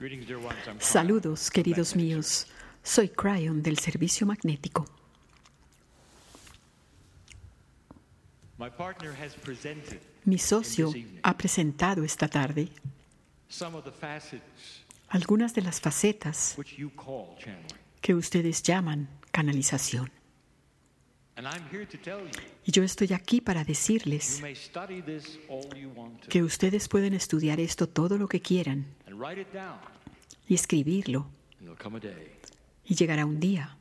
Saludos, queridos míos. Soy Cryon del Servicio Magnético. Mi socio ha presentado esta tarde algunas de las facetas que ustedes llaman canalización. Y yo estoy aquí para decirles que ustedes pueden estudiar esto todo lo que quieran y escribirlo, y llegará un día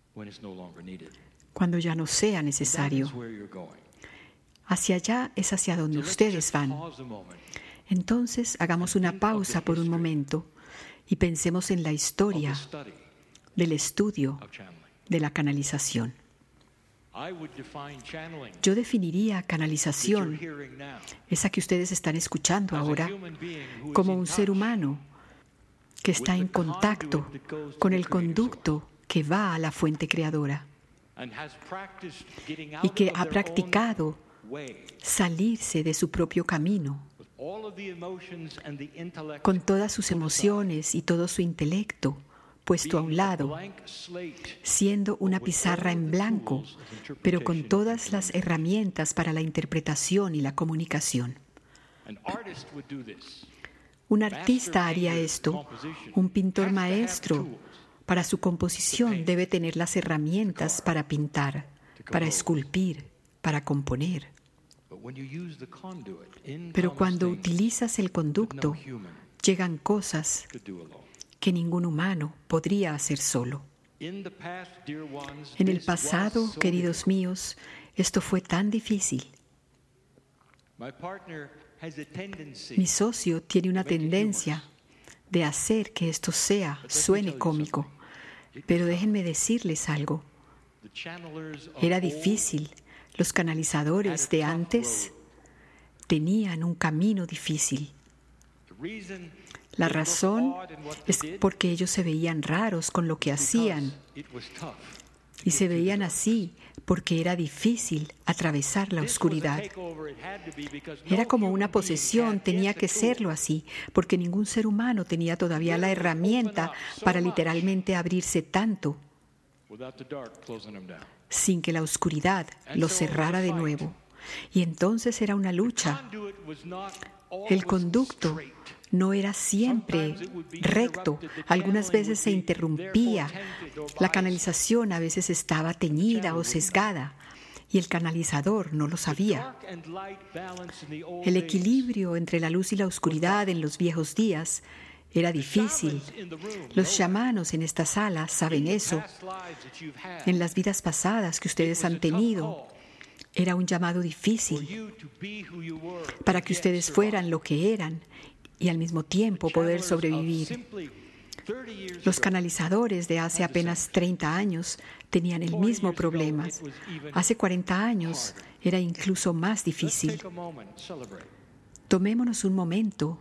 cuando ya no sea necesario. Hacia allá es hacia donde ustedes van. Entonces hagamos una pausa por un momento y pensemos en la historia del estudio de la canalización. Yo definiría canalización, esa que ustedes están escuchando ahora, como un ser humano que está en contacto con el conducto que va a la fuente creadora y que ha practicado salirse de su propio camino con todas sus emociones y todo su intelecto puesto a un lado, siendo una pizarra en blanco, pero con todas las herramientas para la interpretación y la comunicación. Un artista haría esto. Un pintor maestro, para su composición, debe tener las herramientas para pintar, para esculpir, para componer. Pero cuando utilizas el conducto, llegan cosas que ningún humano podría hacer solo. En el pasado, queridos míos, esto fue tan difícil. Mi socio tiene una tendencia de hacer que esto suene cómico, pero déjenme decirles algo. Era difícil. Los canalizadores de antes tenían un camino difícil. La razón es porque ellos se veían raros con lo que hacían. Y se veían así porque era difícil atravesar la oscuridad. Era como una posesión, tenía que serlo así, porque ningún ser humano tenía todavía la herramienta para literalmente abrirse tanto sin que la oscuridad los cerrara de nuevo. Y entonces era una lucha. El conducto no era siempre recto, algunas veces se interrumpía, la canalización a veces estaba teñida o sesgada y el canalizador no lo sabía. El equilibrio entre la luz y la oscuridad en los viejos días era difícil. Los chamanos en esta sala saben eso. En las vidas pasadas que ustedes han tenido, era un llamado difícil para que ustedes fueran lo que eran y al mismo tiempo poder sobrevivir. Los canalizadores de hace apenas 30 años tenían el mismo problema. Hace 40 años era incluso más difícil. Tomémonos un momento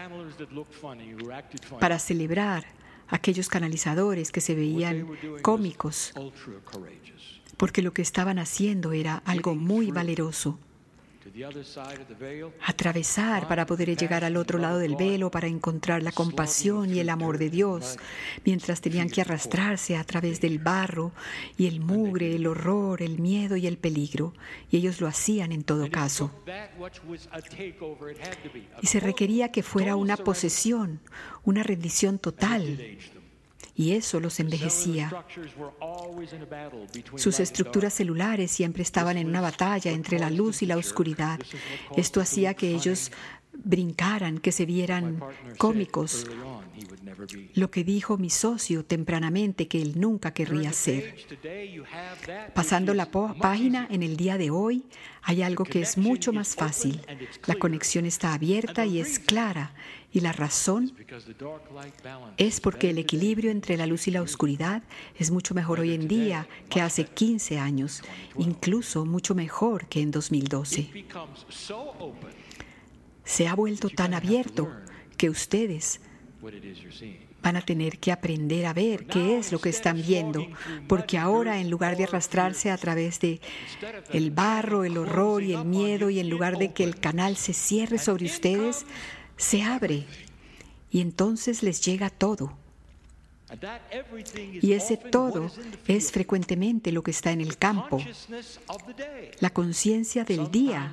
para celebrar a aquellos canalizadores que se veían cómicos, porque lo que estaban haciendo era algo muy valeroso. Atravesar para poder llegar al otro lado del velo, para encontrar la compasión y el amor de Dios, mientras tenían que arrastrarse a través del barro y el mugre, el horror, el miedo y el peligro. Y ellos lo hacían en todo caso. Y se requería que fuera una posesión, una rendición total. Y eso los envejecía. Sus estructuras celulares siempre estaban en una batalla entre la luz y la oscuridad. Esto hacía que ellos brincaran, que se vieran cómicos. Lo que dijo mi socio tempranamente que él nunca querría hacer. Pasando la página, en el día de hoy hay algo que es mucho más fácil. La conexión está abierta y es clara. Y la razón es porque el equilibrio entre la luz y la oscuridad es mucho mejor hoy en día que hace 15 años, incluso mucho mejor que en 2012. Se ha vuelto tan abierto que ustedes van a tener que aprender a ver qué es lo que están viendo, porque ahora, en lugar de arrastrarse a través de el barro, el horror y el miedo, y en lugar de que el canal se cierre sobre ustedes, se abre y entonces les llega todo. Y ese todo es frecuentemente lo que está en el campo, la conciencia del día.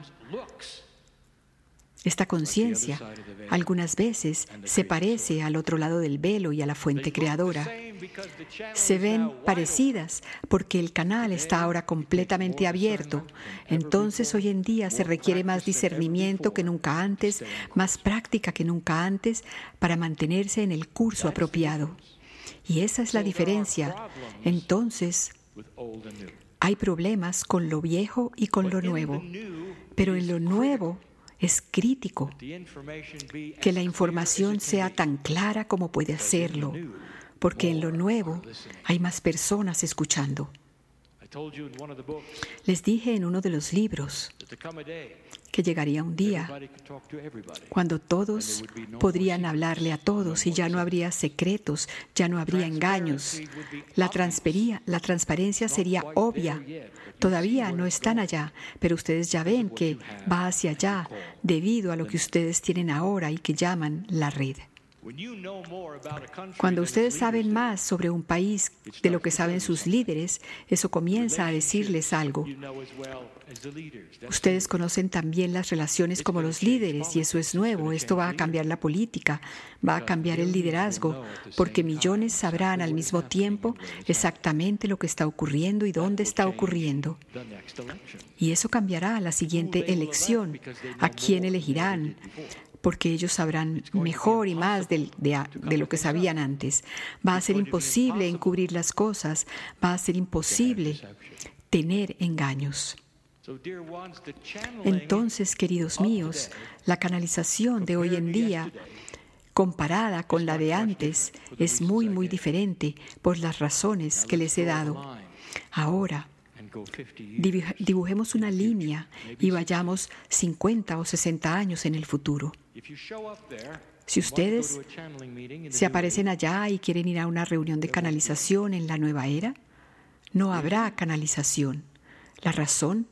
Esta conciencia algunas veces se parece al otro lado del velo y a la fuente creadora. Se ven parecidas porque el canal está ahora completamente abierto. Entonces hoy en día se requiere más discernimiento que nunca antes, más práctica que nunca antes para mantenerse en el curso apropiado. Y esa es la diferencia. Entonces, hay problemas con lo viejo y con lo nuevo. Pero en lo nuevo es crítico que la información sea tan clara como puede hacerlo, porque en lo nuevo hay más personas escuchando. Les dije en uno de los libros que llegaría un día cuando todos podrían hablarle a todos y ya no habría secretos, ya no habría engaños. La transparencia sería obvia. Todavía no están allá, pero ustedes ya ven que va hacia allá debido a lo que ustedes tienen ahora y que llaman la red. Cuando ustedes saben más sobre un país de lo que saben sus líderes, eso comienza a decirles algo. Ustedes conocen también las relaciones como los líderes y eso es nuevo. Esto va a cambiar la política, va a cambiar el liderazgo, porque millones sabrán al mismo tiempo exactamente lo que está ocurriendo y dónde está ocurriendo. Y eso cambiará a la siguiente elección. ¿A quién elegirán? Porque ellos sabrán mejor y más de lo que sabían antes. Va a ser imposible encubrir las cosas, va a ser imposible tener engaños. Entonces, queridos míos, la canalización de hoy en día, comparada con la de antes, es muy, muy diferente por las razones que les he dado. Ahora, dibujemos una línea y vayamos 50 o 60 años en el futuro. Si ustedes se aparecen allá y quieren ir a una reunión de canalización en la nueva era, no habrá canalización. La razón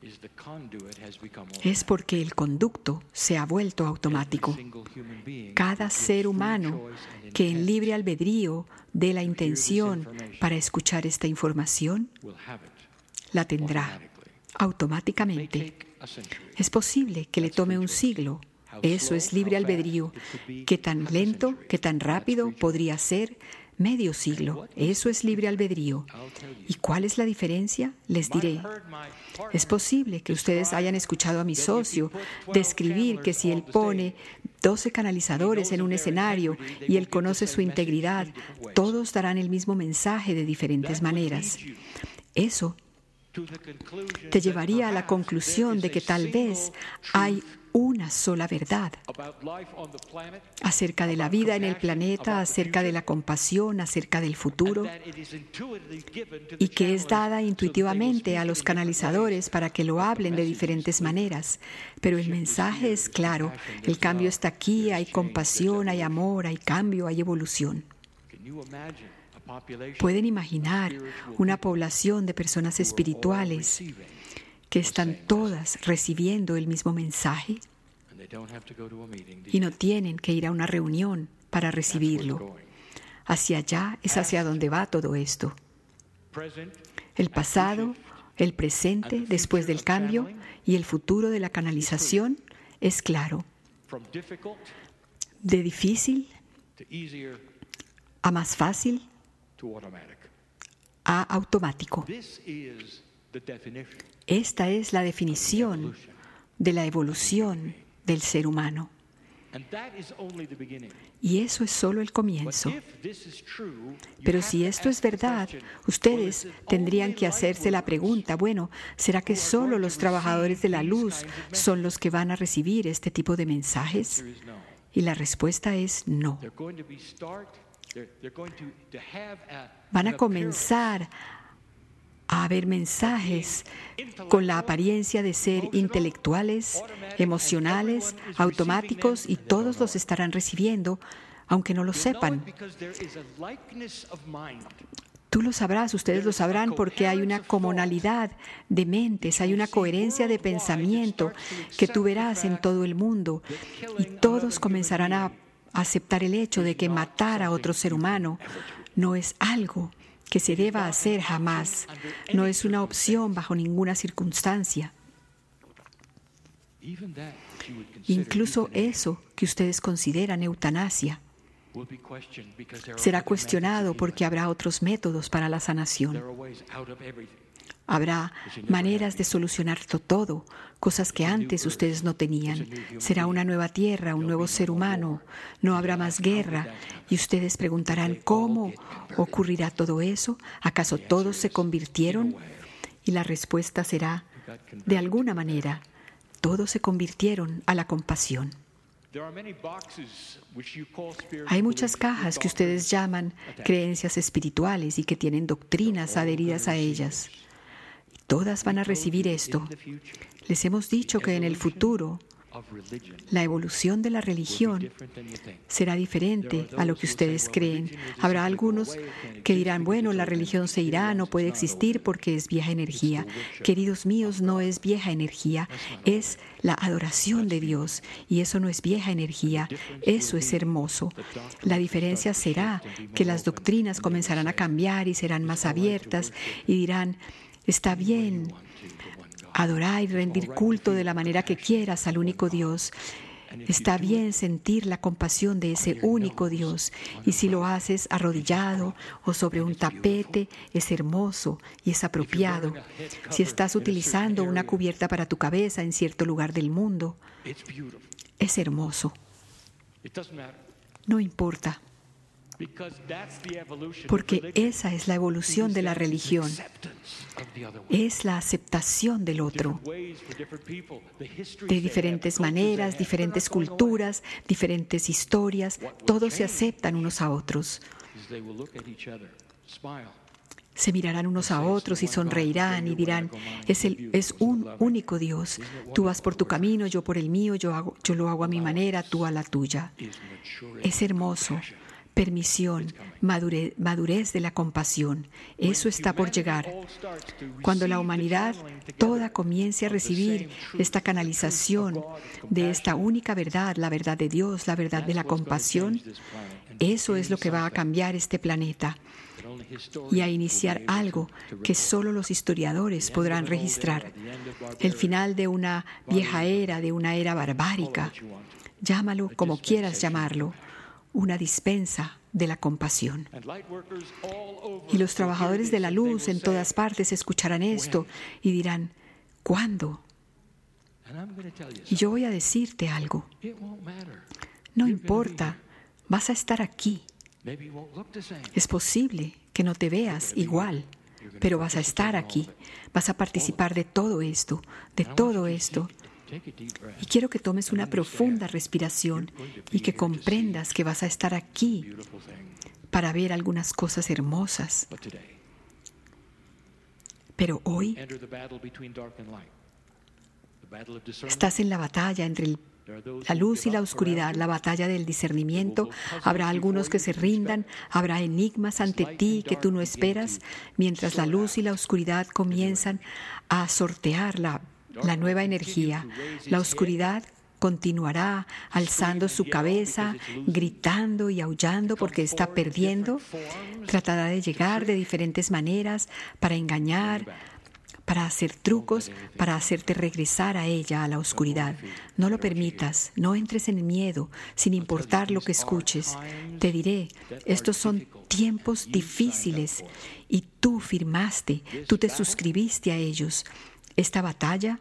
es porque el conducto se ha vuelto automático. Cada ser humano que en libre albedrío dé la intención para escuchar esta información, la tendrá automáticamente. Es posible que le tome un siglo. Eso es libre albedrío. ¿Qué tan lento, qué tan rápido podría ser? Medio siglo. Eso es libre albedrío. ¿Y cuál es la diferencia? Les diré. Es posible que ustedes hayan escuchado a mi socio describir que si él pone 12 canalizadores en un escenario y él conoce su integridad, todos darán el mismo mensaje de diferentes maneras. Eso te llevaría a la conclusión de que tal vez hay una sola verdad acerca de la vida en el planeta, acerca de la compasión, acerca del futuro, y que es dada intuitivamente a los canalizadores para que lo hablen de diferentes maneras. Pero el mensaje es claro, el cambio está aquí, hay compasión, hay amor, hay cambio, hay evolución. ¿Pueden imaginar una población de personas espirituales que están todas recibiendo el mismo mensaje y no tienen que ir a una reunión para recibirlo? Hacia allá es hacia donde va todo esto. El pasado, el presente después del cambio y el futuro de la canalización es claro. De difícil a más fácil a automático. Esta es la definición de la evolución del ser humano. Y eso es solo el comienzo. Pero si esto es verdad, ustedes tendrían que hacerse la pregunta, bueno, ¿será que solo los trabajadores de la luz son los que van a recibir este tipo de mensajes? Y la respuesta es no. Van a comenzar a haber mensajes con la apariencia de ser intelectuales, emocionales, automáticos, y todos los estarán recibiendo, aunque no lo sepan. Tú lo sabrás, ustedes lo sabrán, porque hay una comunalidad de mentes, hay una coherencia de pensamiento que tú verás en todo el mundo, y todos comenzarán a aceptar el hecho de que matar a otro ser humano no es algo que se deba hacer jamás. No es una opción bajo ninguna circunstancia. Incluso eso que ustedes consideran eutanasia será cuestionado porque habrá otros métodos para la sanación. Habrá maneras de solucionar todo, cosas que antes ustedes no tenían. Será una nueva tierra, un nuevo ser humano. No habrá más guerra. Y ustedes preguntarán, ¿cómo ocurrirá todo eso? ¿Acaso todos se convirtieron? Y la respuesta será, de alguna manera, todos se convirtieron a la compasión. Hay muchas cajas que ustedes llaman creencias espirituales y que tienen doctrinas adheridas a ellas. Todas van a recibir esto. Les hemos dicho que en el futuro la evolución de la religión será diferente a lo que ustedes creen. Habrá algunos que dirán, bueno, la religión se irá, no puede existir porque es vieja energía. Queridos míos, no es vieja energía, es la adoración de Dios. Y eso no es vieja energía, eso es hermoso. La diferencia será que las doctrinas comenzarán a cambiar y serán más abiertas y dirán, está bien, adorar y rendir culto de la manera que quieras al único Dios. Está bien sentir la compasión de ese único Dios. Y si lo haces arrodillado o sobre un tapete, es hermoso y es apropiado. Si estás utilizando una cubierta para tu cabeza en cierto lugar del mundo, es hermoso. No importa. Porque esa es la evolución de la religión. Es la aceptación del otro. De diferentes maneras, diferentes culturas, diferentes historias, todos se aceptan unos a otros. Se mirarán unos a otros y sonreirán y dirán, es un único Dios. Tú vas por tu camino, yo por el mío, yo lo hago a mi manera, tú a la tuya. Es hermoso. Permisión, madurez de la compasión. Eso está por llegar. Cuando la humanidad toda comience a recibir esta canalización de esta única verdad, la verdad de Dios, la verdad de la compasión, eso es lo que va a cambiar este planeta y a iniciar algo que solo los historiadores podrán registrar. El final de una vieja era, de una era barbárica. Llámalo como quieras llamarlo. Una dispensa de la compasión. Y los trabajadores de la luz en todas partes escucharán esto y dirán, ¿cuándo? Y yo voy a decirte algo. No importa, vas a estar aquí. Es posible que no te veas igual, pero vas a estar aquí. Vas a participar de todo esto, de todo esto. Y quiero que tomes una profunda respiración y que comprendas que vas a estar aquí para ver algunas cosas hermosas. Pero hoy estás en la batalla entre la luz y la oscuridad, la batalla del discernimiento. Habrá algunos que se rindan, habrá enigmas ante ti que tú no esperas, mientras la luz y la oscuridad comienzan a sortear la nueva energía. La oscuridad continuará alzando su cabeza, gritando y aullando porque está perdiendo. Tratará de llegar de diferentes maneras para engañar, para hacer trucos, para hacerte regresar a ella, a la oscuridad. No lo permitas, no entres en miedo, sin importar lo que escuches. Te diré, estos son tiempos difíciles y tú firmaste, tú te suscribiste a ellos. Esta batalla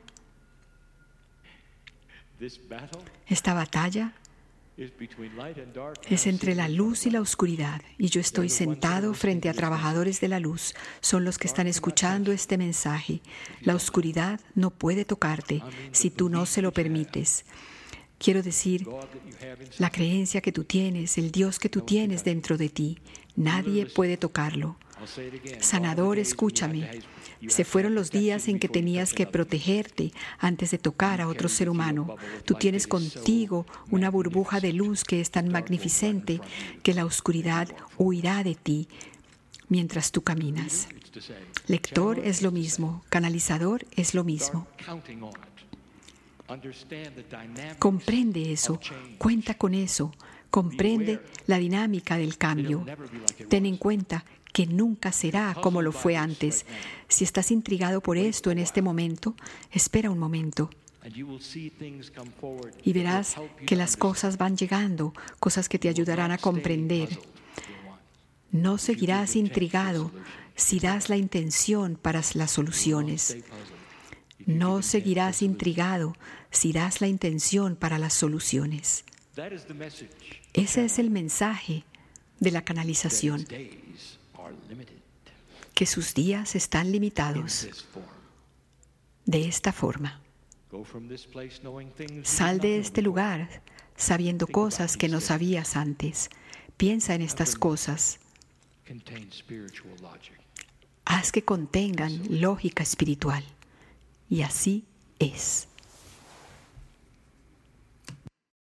es entre la luz y la oscuridad, y yo estoy sentado frente a trabajadores de la luz. Son los que están escuchando este mensaje. La oscuridad no puede tocarte si tú no se lo permites. Quiero decir, la creencia que tú tienes, el Dios que tú tienes dentro de ti, nadie puede tocarlo. Sanador, escúchame. Se fueron los días en que tenías que protegerte antes de tocar a otro ser humano. Tú tienes contigo una burbuja de luz que es tan magnificente que la oscuridad huirá de ti mientras tú caminas. Lector es lo mismo, canalizador es lo mismo. Comprende eso, cuenta con eso, Comprende la dinámica del cambio. Ten en cuenta que nunca será como lo fue antes. Si estás intrigado por esto en este momento, espera un momento. Y verás que las cosas van llegando, cosas que te ayudarán a comprender. No seguirás intrigado si das la intención para las soluciones. No seguirás intrigado si das la intención para las soluciones. Ese es el mensaje de la canalización, que sus días están limitados de esta forma. Sal de este lugar sabiendo cosas que no sabías antes. Piensa en estas cosas. Haz que contengan lógica espiritual. Y así es.